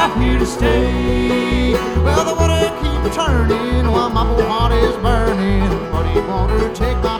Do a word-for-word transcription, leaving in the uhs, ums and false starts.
I'm here to stay. Well, the water keeps turning while my poor heart is burning. Muddy water, take my